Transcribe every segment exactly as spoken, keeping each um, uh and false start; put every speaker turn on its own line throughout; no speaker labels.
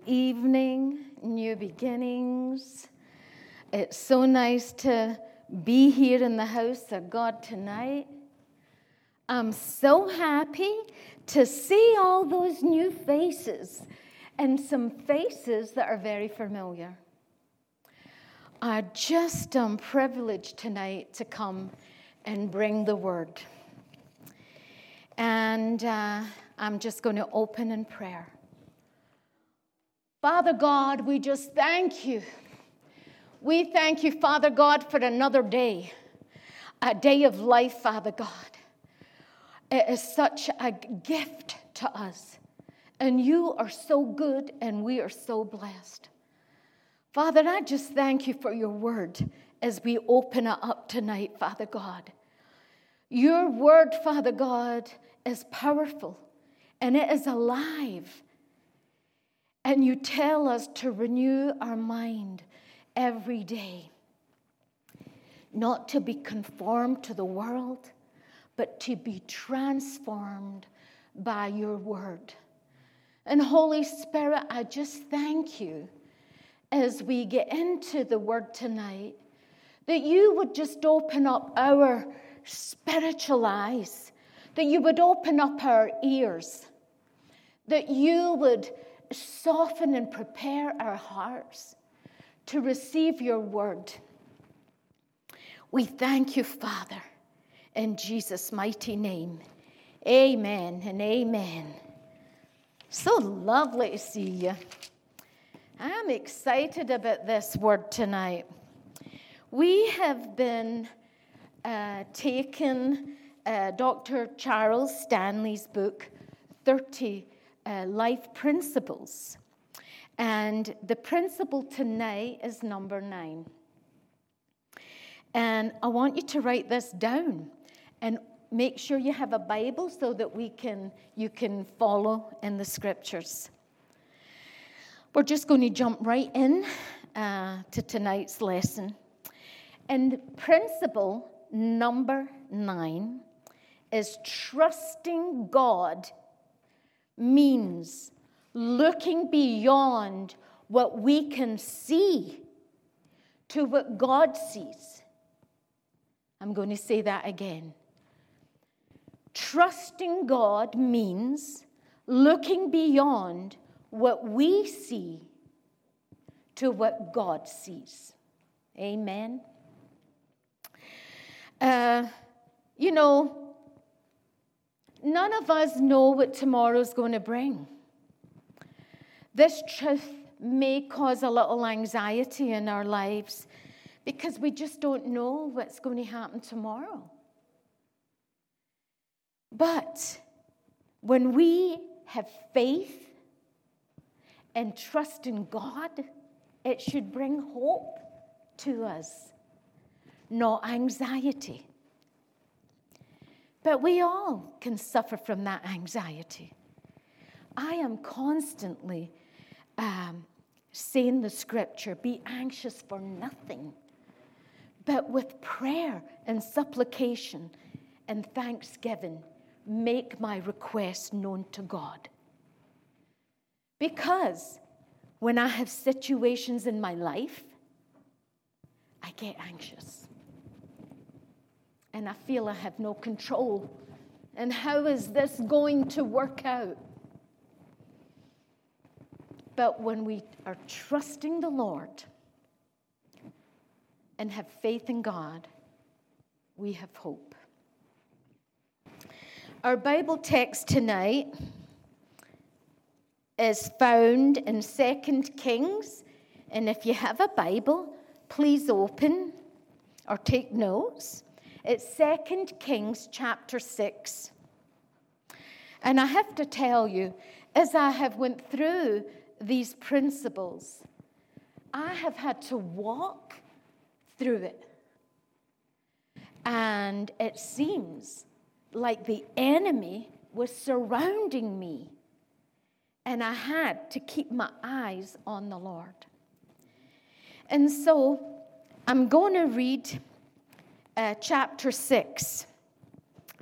evening, new beginnings. It's so nice to be here in the house of God tonight. I'm so happy to see all those new faces and some faces that are very familiar. I just am privileged tonight to come and bring the word. And uh, I'm just going to open in prayer. Father God, we just thank you. We thank you, Father God, for another day, a day of life, Father God. It is such a gift to us, and you are so good, and we are so blessed. Father, I just thank you for your word as we open it up tonight, Father God. Your word, Father God, is powerful, and it is alive. And you tell us to renew our mind every day. Not to be conformed to the world, but to be transformed by your word. And Holy Spirit, I just thank you as we get into the word tonight, that you would just open up our spiritual eyes, that you would open up our ears, that you would soften and prepare our hearts to receive your word. We thank you, Father, in Jesus' mighty name. Amen and amen. So lovely to see you. I'm excited about this word tonight. We have been uh, taking uh, Doctor Charles Stanley's book, thirty Uh, life principles. And the principle tonight is number nine. And I want you to write this down and make sure you have a Bible so that we can you can follow in the scriptures. We're just going to jump right in uh, to tonight's lesson. And principle number nine is trusting God means looking beyond what we can see to what God sees. I'm going to say that again. Trusting God means looking beyond what we see to what God sees. Amen. Uh, you know, none of us know what tomorrow's going to bring. This truth may cause a little anxiety in our lives because we just don't know what's going to happen tomorrow. But when we have faith and trust in God, it should bring hope to us, not anxiety. But we all can suffer from that anxiety. I am constantly um, saying the scripture, be anxious for nothing, but with prayer and supplication and thanksgiving, make my request known to God. Because when I have situations in my life, I get anxious. And I feel I have no control. And how is this going to work out? But when we are trusting the Lord and have faith in God, we have hope. Our Bible text tonight is found in Second Kings. And if you have a Bible, please open or take notes. It's Second Kings chapter six. And I have to tell you, as I have went through these principles, I have had to walk through it. And it seems like the enemy was surrounding me. And I had to keep my eyes on the Lord. And so I'm going to read uh, chapter six,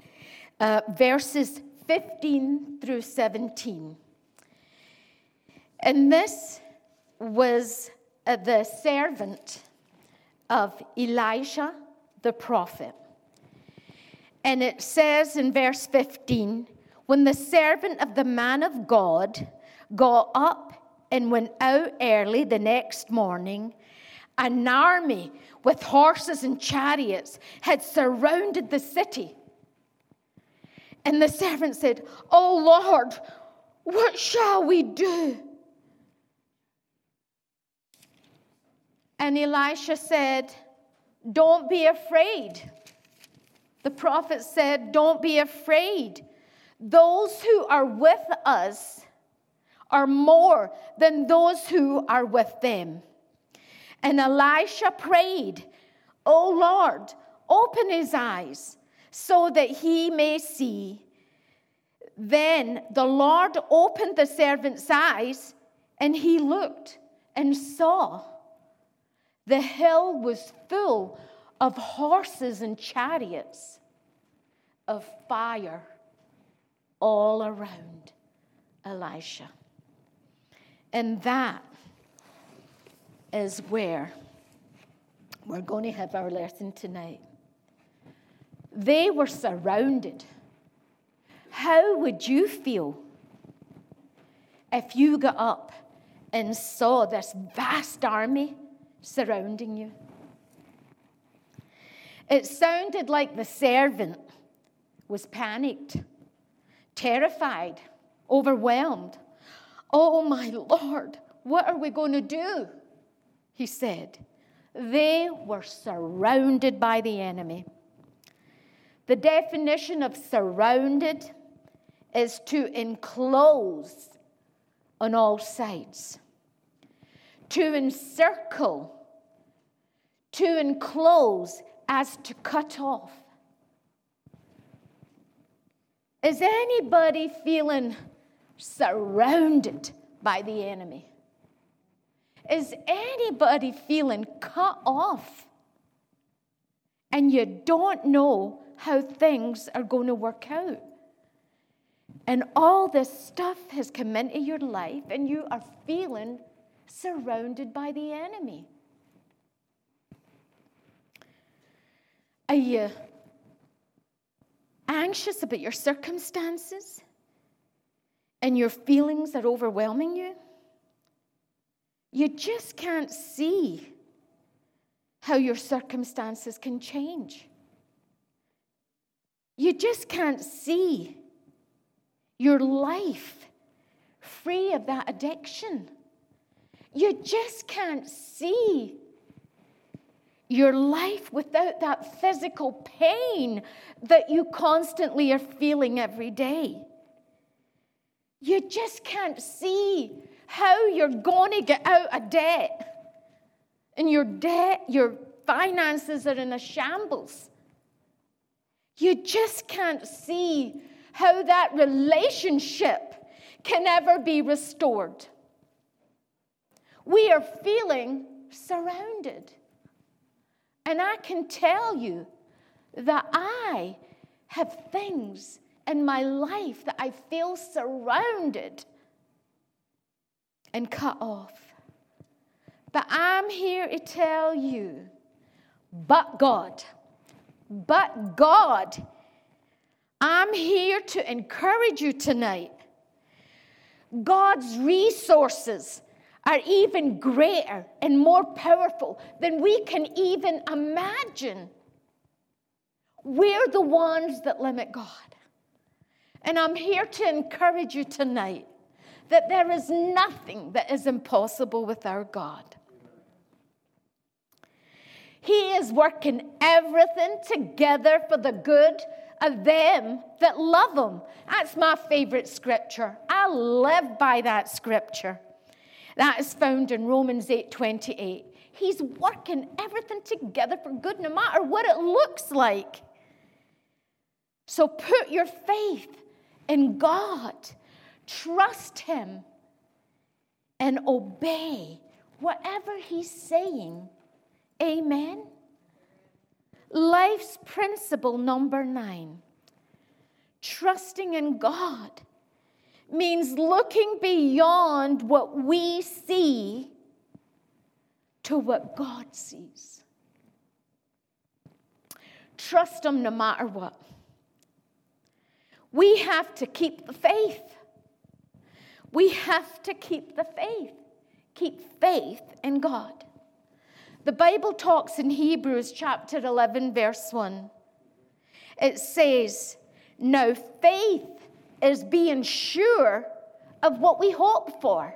uh, verses fifteen through seventeen. And this was uh, the servant of Elijah the prophet. And it says in verse fifteen, when the servant of the man of God got up and went out early the next morning, an army with horses and chariots had surrounded the city. And the servant said, "Oh Lord, what shall we do?" And Elisha said, "Don't be afraid." The prophet said, "Don't be afraid. Those who are with us are more than those who are with them." And Elisha prayed, "O Lord, open his eyes so that he may see." Then the Lord opened the servant's eyes, and he looked and saw the hill was full of horses and chariots of fire all around Elisha. And that is where we're going to have our lesson tonight. They were surrounded. How would you feel if you got up and saw this vast army surrounding you? It sounded like the servant was panicked, terrified, overwhelmed. "Oh, my Lord, what are we going to do?" he said. They were surrounded by the enemy. The definition of surrounded is to enclose on all sides, to encircle, to enclose as to cut off. Is anybody feeling surrounded by the enemy? Is anybody feeling cut off? And you don't know how things are going to work out. And all this stuff has come into your life, and you are feeling surrounded by the enemy. Are you anxious about your circumstances and your feelings are overwhelming you? You just can't see how your circumstances can change. You just can't see your life free of that addiction. You just can't see your life without that physical pain that you constantly are feeling every day. You just can't see how you're going to get out of debt. And your debt, your finances are in a shambles. You just can't see how that relationship can ever be restored. We are feeling surrounded. And I can tell you that I have things in my life that I feel surrounded and cut off. But I'm here to tell you, but God, but God, I'm here to encourage you tonight. God's resources are even greater and more powerful than we can even imagine. We're the ones that limit God. And I'm here to encourage you tonight that there is nothing that is impossible with our God. He is working everything together for the good of them that love him. That's my favorite scripture. I live by that scripture. That is found in Romans eight twenty-eight. He's working everything together for good, no matter what it looks like. So put your faith in God. Trust him and obey whatever he's saying. Amen. Life's principle number nine. Trusting in God means looking beyond what we see to what God sees. Trust him no matter what. We have to keep the faith. We have to keep the faith. Keep faith in God. The Bible talks in Hebrews chapter eleven, verse one. It says, now faith is being sure of what we hope for,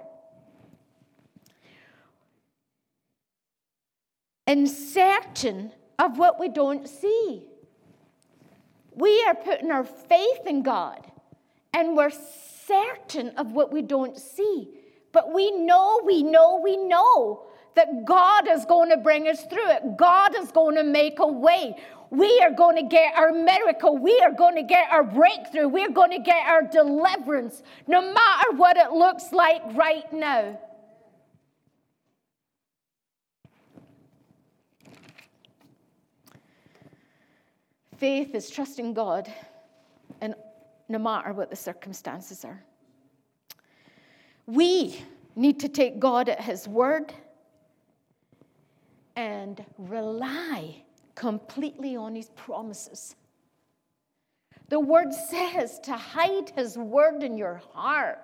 and certain of what we don't see. We are putting our faith in God, and we're certain of what we don't see. But we know, we know, we know that God is going to bring us through it. God is going to make a way. We are going to get our miracle. We are going to get our breakthrough. We're going to get our deliverance, no matter what it looks like right now. Faith is trusting God, and no matter what the circumstances are. We need to take God at his word and rely completely on his promises. The word says to hide his word in your heart,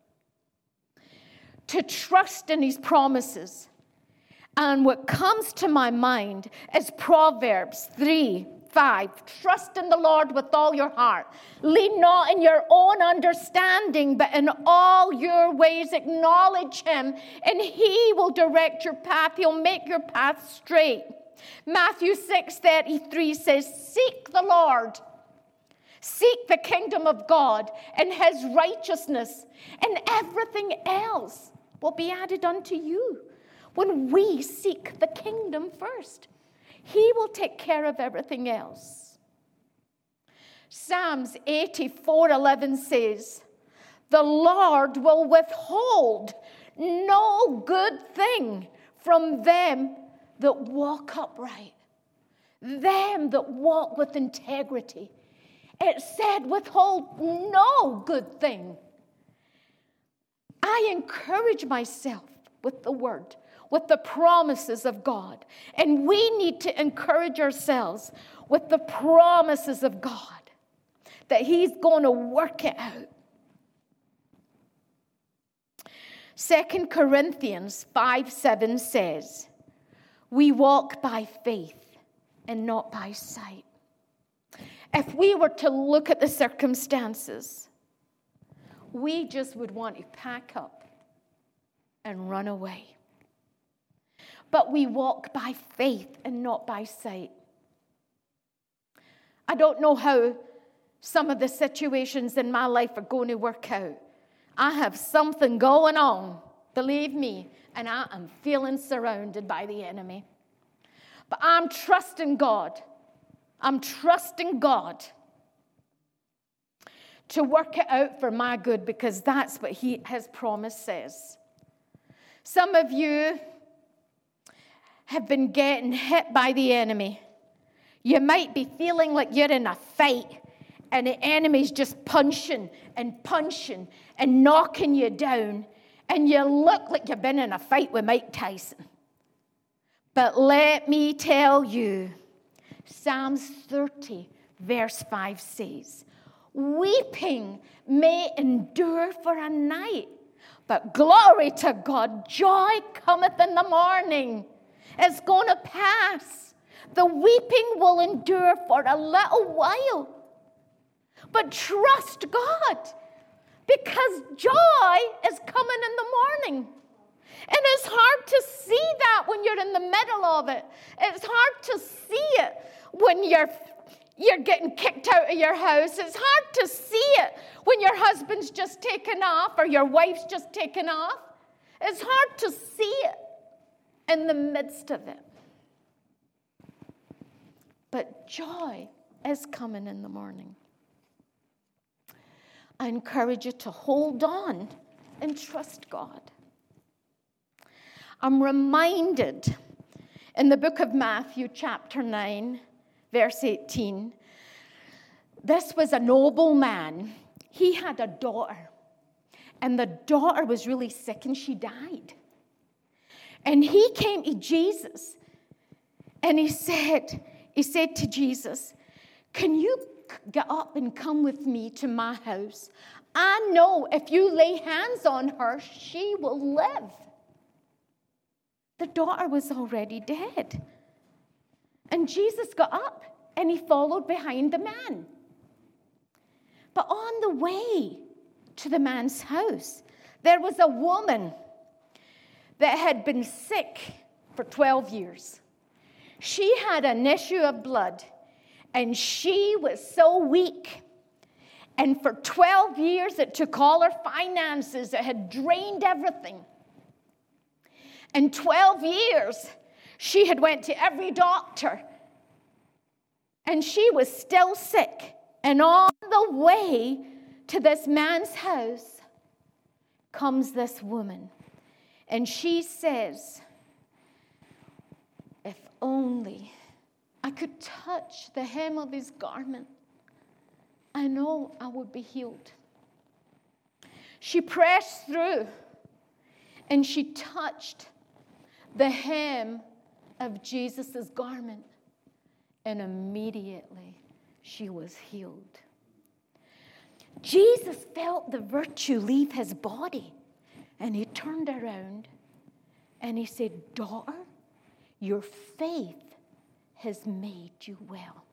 to trust in his promises. And what comes to my mind is Proverbs three, five. Trust in the Lord with all your heart. Lean not in your own understanding, but in all your ways acknowledge him, and he will direct your path. He'll make your path straight. Matthew six thirty-three says, seek the Lord. Seek the kingdom of God and his righteousness, and everything else will be added unto you. When we seek the kingdom first, he will take care of everything else. Psalms eighty-four eleven says, the Lord will withhold no good thing from them that walk upright, them that walk with integrity. It said, withhold no good thing. I encourage myself with the word, with the promises of God. And we need to encourage ourselves with the promises of God, that he's going to work it out. Second Corinthians five seven says, we walk by faith and not by sight. If we were to look at the circumstances, we just would want to pack up and run away. But we walk by faith and not by sight. I don't know how some of the situations in my life are going to work out. I have something going on, believe me, and I am feeling surrounded by the enemy. But I'm trusting God. I'm trusting God to work it out for my good, because that's what he, his promise says. Some of you have been getting hit by the enemy. You might be feeling like you're in a fight, and the enemy's just punching and punching and knocking you down, and you look like you've been in a fight with Mike Tyson. But let me tell you, Psalms thirty, verse five says, weeping may endure for a night, but glory to God, joy cometh in the morning. It's going to pass. The weeping will endure for a little while. But trust God, because joy is coming in the morning. And it's hard to see that when you're in the middle of it. It's hard to see it when you're, you're getting kicked out of your house. It's hard to see it when your husband's just taken off or your wife's just taken off. It's hard to see it in the midst of it. But joy is coming in the morning. I encourage you to hold on and trust God. I'm reminded in the book of Matthew, chapter nine, verse eighteen, this was a noble man. He had a daughter, and the daughter was really sick and she died. And he came to Jesus and he said, he said to Jesus, can you get up and come with me to my house? I know if you lay hands on her, she will live. The daughter was already dead. And Jesus got up and he followed behind the man. But on the way to the man's house, there was a woman that had been sick for twelve years. She had an issue of blood, and she was so weak. And for twelve years, it took all her finances. It had drained everything. And twelve years, she had went to every doctor. And she was still sick. And on the way to this man's house comes this woman. And she says, if only I could touch the hem of his garment, I know I would be healed. She pressed through and she touched the hem of Jesus' garment, and immediately she was healed. Jesus felt the virtue leave his body, and he turned around and he said, daughter, your faith has made you well.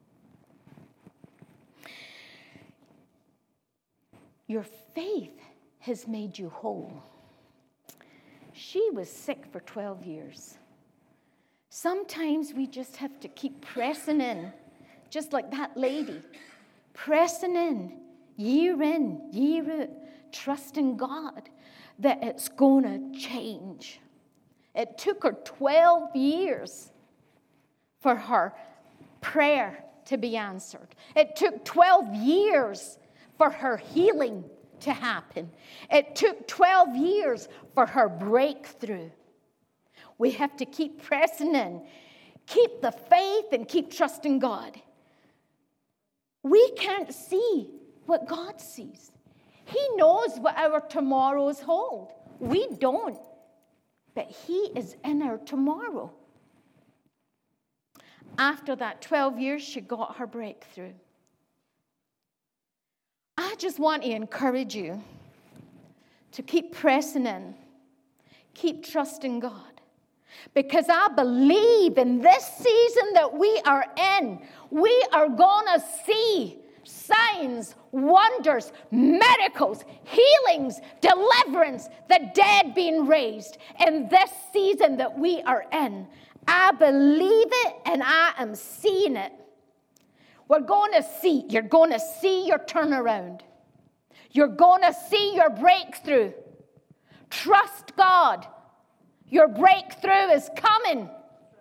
Your faith has made you whole. She was sick for twelve years. Sometimes we just have to keep pressing in, just like that lady, pressing in, year in, year out, trusting God that it's going to change. It took her twelve years for her prayer to be answered. It took twelve years for her healing to happen. It took twelve years for her breakthrough. We have to keep pressing in, keep the faith, and keep trusting God. We can't see what God sees. He knows what our tomorrows hold. We don't. But he is in our tomorrow. After that twelve years, she got her breakthrough. I just want to encourage you to keep pressing in, keep trusting God. Because I believe in this season that we are in, we are going to see signs, wonders, miracles, healings, deliverance, the dead being raised in this season that we are in. I believe it and I am seeing it. We're going to see, you're going to see your turnaround. You're going to see your breakthrough. Trust God. Your breakthrough is coming.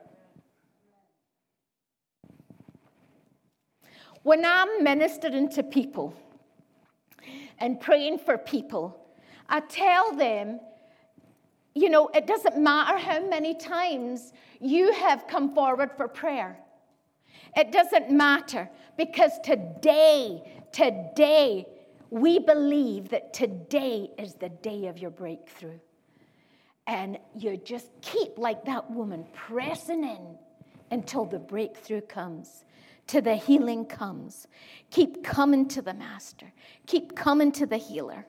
When I'm ministering to people and praying for people, I tell them, you know, it doesn't matter how many times you have come forward for prayer. It doesn't matter, because today, today, we believe that today is the day of your breakthrough. And you just keep, like that woman, pressing in until the breakthrough comes, till the healing comes. Keep coming to the Master. Keep coming to the healer.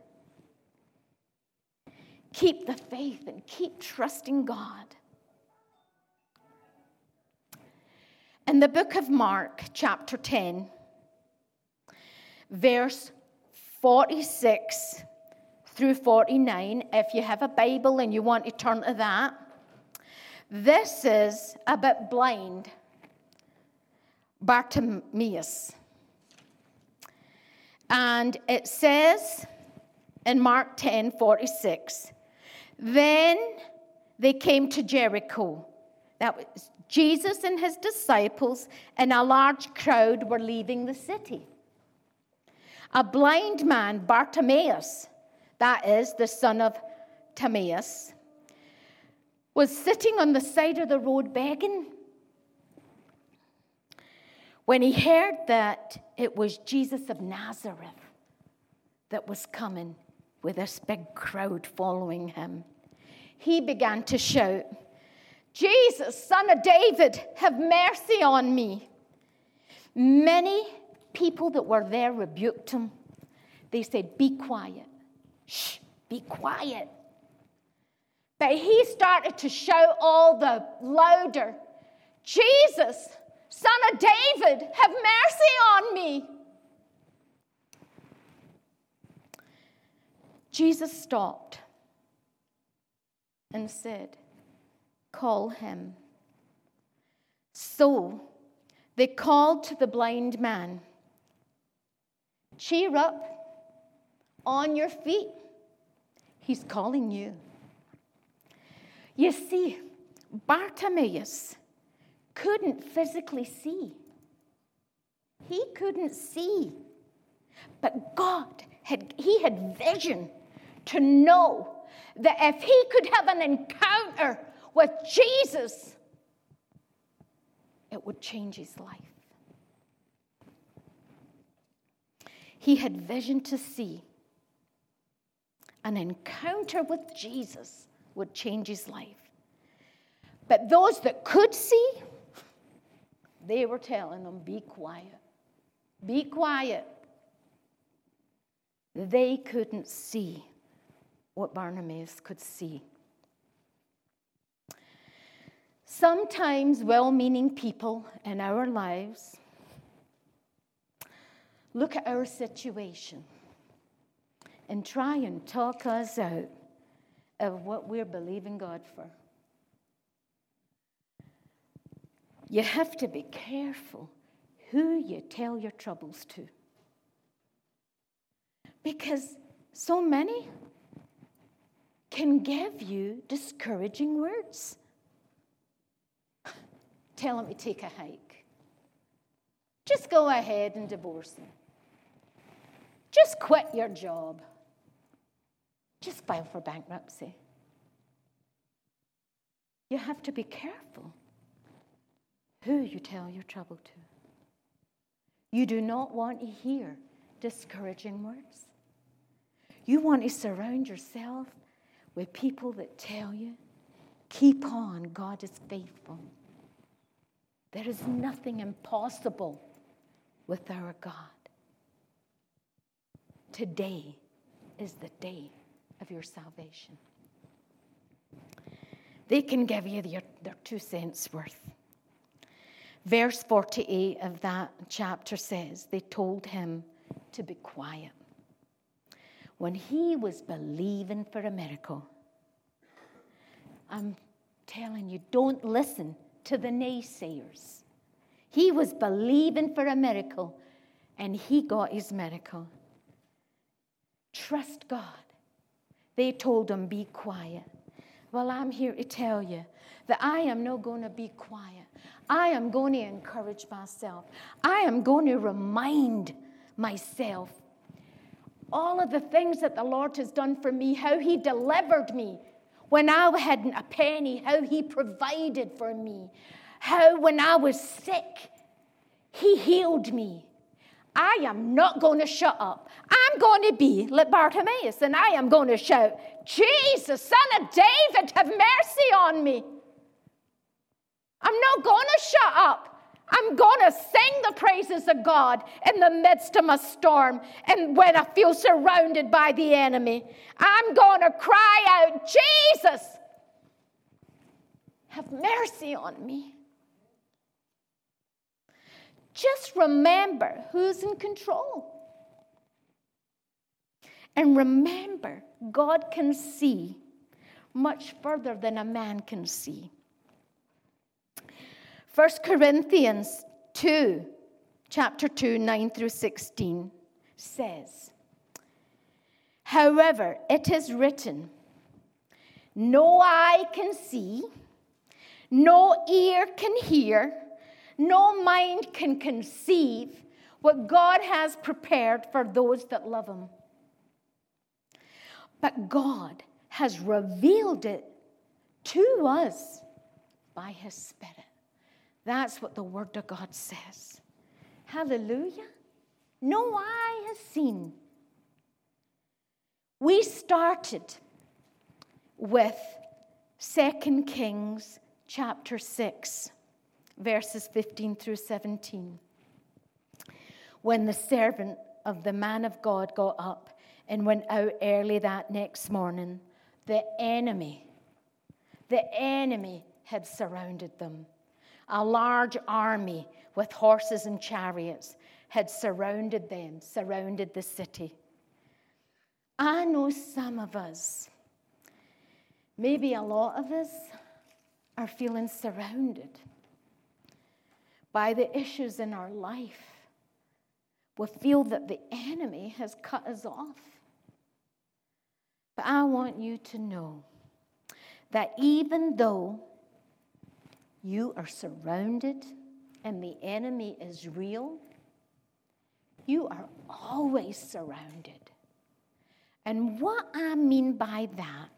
Keep the faith and keep trusting God. In the book of Mark, chapter ten, verse forty-six through forty-nine, if you have a Bible and you want to turn to that, this is about blind Bartimaeus. And it says in Mark ten forty-six, then they came to Jericho. That was Jesus and his disciples, and a large crowd were leaving the city. A blind man, Bartimaeus, that is the son of Timaeus, was sitting on the side of the road begging. When he heard that it was Jesus of Nazareth that was coming, with this big crowd following him. He began to shout, "Jesus, Son of David, have mercy on me." Many people that were there rebuked him. They said, "Be quiet. Shh, be quiet." But he started to shout all the louder, "Jesus, Son of David, have mercy on me." Jesus stopped and said, "Call him." So they called to the blind man, "Cheer up, on your feet. He's calling you." You see, Bartimaeus couldn't physically see. He couldn't see. But God, had, he had vision to know that if he could have an encounter with Jesus, it would change his life. He had vision to see. An encounter with Jesus would change his life. But those that could see, they were telling him, "Be quiet. Be quiet." They couldn't see what Bartimaeus could see. Sometimes well-meaning people in our lives look at our situation and try and talk us out of what we're believing God for. You have to be careful who you tell your troubles to. Because so many can give you discouraging words. Tell him to take a hike. Just go ahead and divorce him. Just quit your job. Just file for bankruptcy. You have to be careful who you tell your trouble to. You do not want to hear discouraging words. You want to surround yourself with people that tell you, "Keep on, God is faithful." There is nothing impossible with our God. Today is the day of your salvation. They can give you their, their two cents worth. Verse forty-eight of that chapter says, they told him to be quiet. When he was believing for a miracle, I'm telling you, don't listen to the naysayers. He was believing for a miracle, and he got his miracle. Trust God. They told him, be quiet. Well, I'm here to tell you that I am not going to be quiet. I am going to encourage myself. I am going to remind myself all of the things that the Lord has done for me, how he delivered me when I hadn't a penny, how he provided for me, how when I was sick, he healed me. I am not going to shut up. I'm going to be like Bartimaeus, and I am going to shout, Jesus, Son of David, have mercy on me. I'm not going to shut up. I'm going to sing the praises of God in the midst of my storm and when I feel surrounded by the enemy. I'm going to cry out, Jesus, have mercy on me. Just remember who's in control. And remember, God can see much further than a man can see. First Corinthians two, chapter two, nine through sixteen says, however, it is written, no eye can see, no ear can hear, no mind can conceive what God has prepared for those that love him. But God has revealed it to us by his Spirit. That's what the Word of God says. Hallelujah. No eye has seen. We started with Second Kings chapter six, verses fifteen through seventeen. When the servant of the man of God got up and went out early that next morning, the enemy, the enemy had surrounded them. A large army with horses and chariots had surrounded them, surrounded the city. I know some of us, maybe a lot of us, are feeling surrounded by the issues in our life. We feel that the enemy has cut us off. But I want you to know that even though you are surrounded and the enemy is real, you are always surrounded. And what I mean by that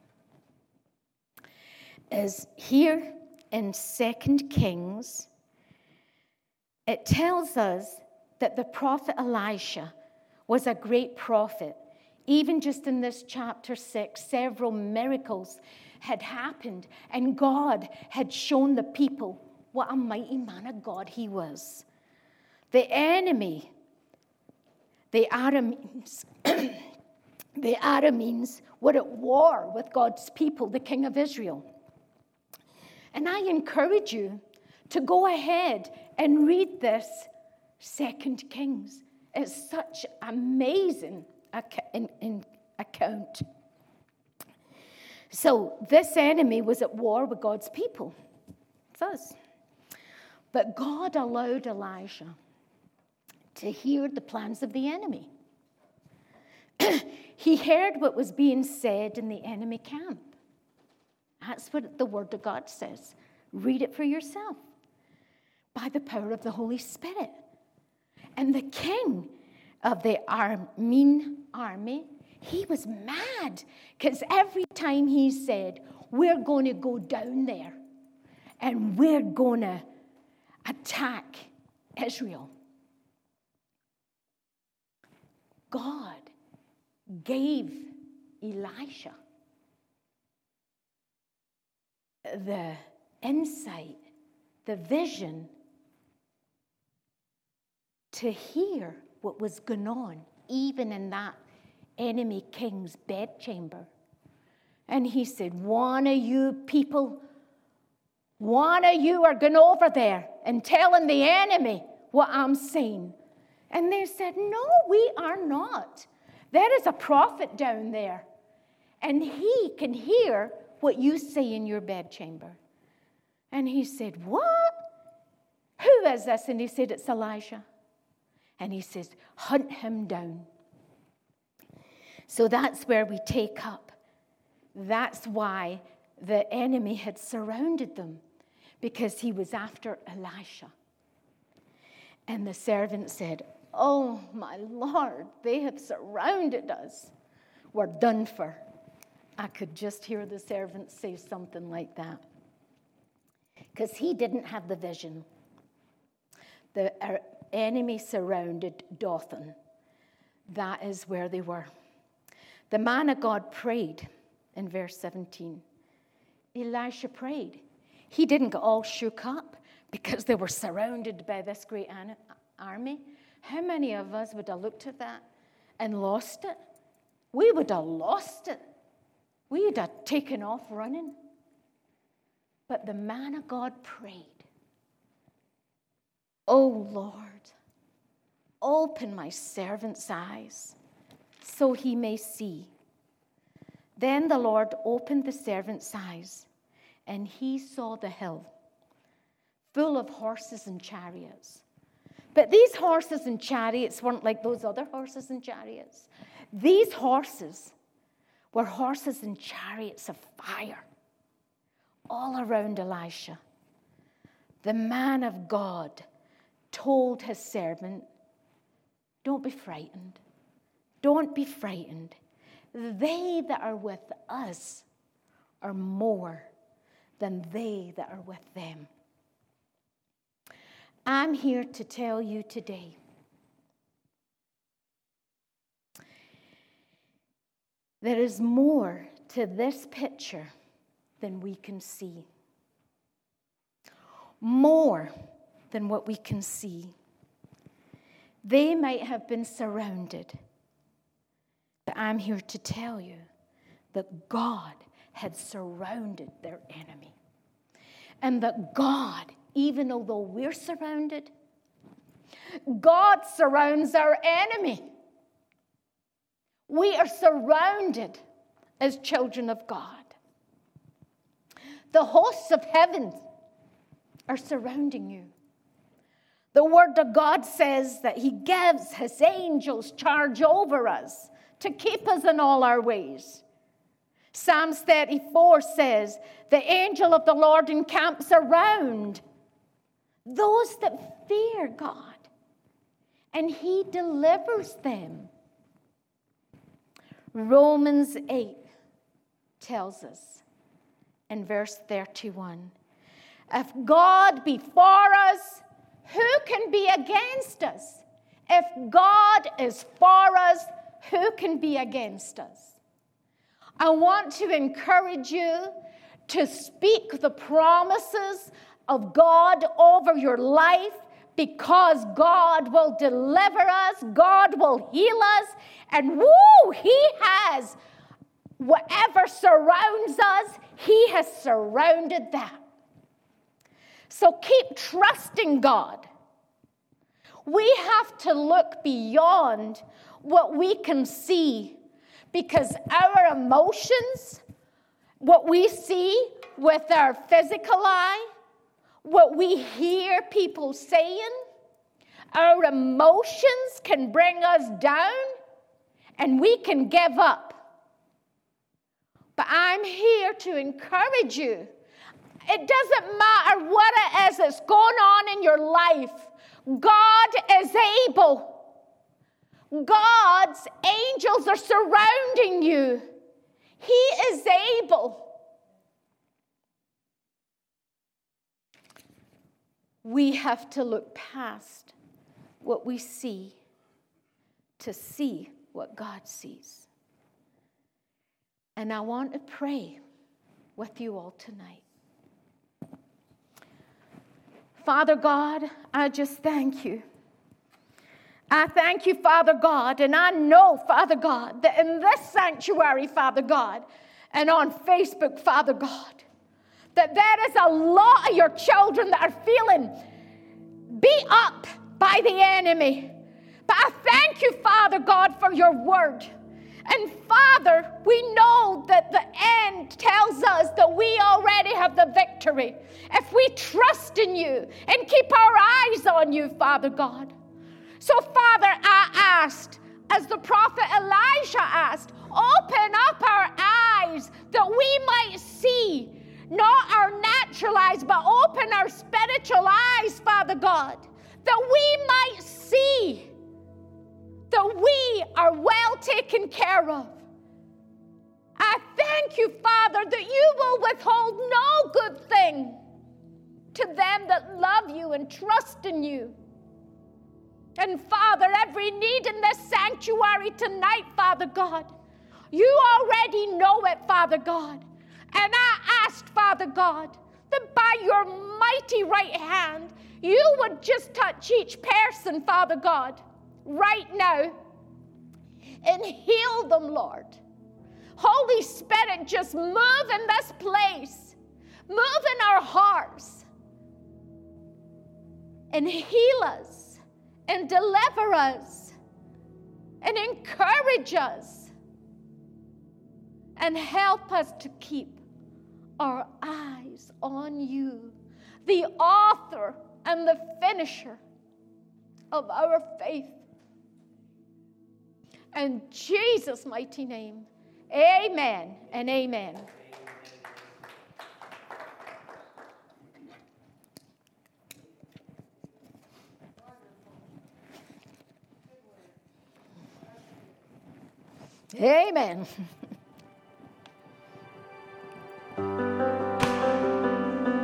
is here in Second Kings, it tells us that the prophet Elisha was a great prophet. Even just in this chapter six, several miracles had happened, and God had shown the people what a mighty man of God he was. The enemy, the Arameans, the Arameans were at war with God's people, the king of Israel. And I encourage you to go ahead and read this Second Kings. It's such amazing account. So this enemy was at war with God's people. It's us. But God allowed Elijah to hear the plans of the enemy. He heard what was being said in the enemy camp. That's what the Word of God says. Read it for yourself. By the power of the Holy Spirit. And the king of the Aramean army, he was mad because every time he said, we're going to go down there and we're going to attack Israel, God gave Elisha the insight, the vision to hear what was going on, even in that enemy king's bedchamber. And he said, one of you people, one of you are going over there and telling the enemy what I'm saying. And they said, no, we are not. There is a prophet down there, and he can hear what you say in your bedchamber. And he said, what? Who is this? And he said, it's Elijah. And he says, hunt him down. So that's where we take up. That's why the enemy had surrounded them, because he was after Elisha. And the servant said, oh, my Lord, they have surrounded us. We're done for. I could just hear the servant say something like that, because he didn't have the vision. The enemy surrounded Dothan. That is where they were. The man of God prayed in verse seventeen. Elisha prayed. He didn't get all shook up because they were surrounded by this great army. How many of us would have looked at that and lost it? We would have lost it. We would have taken off running. But the man of God prayed, oh Lord, open my servant's eyes so he may see. Then the Lord opened the servant's eyes, and he saw the hill full of horses and chariots. But these horses and chariots weren't like those other horses and chariots. These horses were horses and chariots of fire all around Elisha. The man of God told his servant, don't be frightened. Don't be frightened. They that are with us are more than they that are with them. I'm here to tell you today, There is more to this picture than we can see. More than what we can see. They might have been surrounded, but I'm here to tell you that God had surrounded their enemy. And that God, even although we're surrounded, God surrounds our enemy. We are surrounded as children of God. The hosts of heaven are surrounding you. The word of God says that he gives his angels charge over us to keep us in all our ways. Psalms thirty-four says, the angel of the Lord encamps around those that fear God, and he delivers them. Romans eight tells us in verse thirty-one, if God be for us, who can be against us? If God is for us, who can be against us? I want to encourage you to speak the promises of God over your life, because God will deliver us, God will heal us, and woo, he has whatever surrounds us, he has surrounded that. So keep trusting God. We have to look beyond what we can see, because our emotions, what we see with our physical eye, what we hear people saying, our emotions can bring us down and we can give up. But I'm here to encourage you. It doesn't matter what it is that's going on in your life. God is able. God's angels are surrounding you. He is able. We have to look past what we see to see what God sees. And I want to pray with you all tonight. Father God, I just thank you. I thank you, Father God, and I know, Father God, that in this sanctuary, Father God, and on Facebook, Father God, that there is a lot of your children that are feeling beat up by the enemy. But I thank you, Father God, for your word. And Father, we know that the end tells us that we already have the victory if we trust in you and keep our eyes on you, Father God. So, Father, I asked, as the prophet Elijah asked, open up our eyes that we might see, not our natural eyes, but open our spiritual eyes, Father God, that we might see that we are well taken care of. I thank you, Father, that you will withhold no good thing to them that love you and trust in you. And Father, every need in this sanctuary tonight, Father God, you already know it, Father God. And I asked, Father God, that by your mighty right hand, you would just touch each person, Father God, right now, and heal them, Lord. Holy Spirit, just move in this place. Move in our hearts. And heal us. And deliver us. And encourage us. And help us to keep our eyes on you, the author and the finisher of our faith. In Jesus' mighty name, amen and amen. Amen.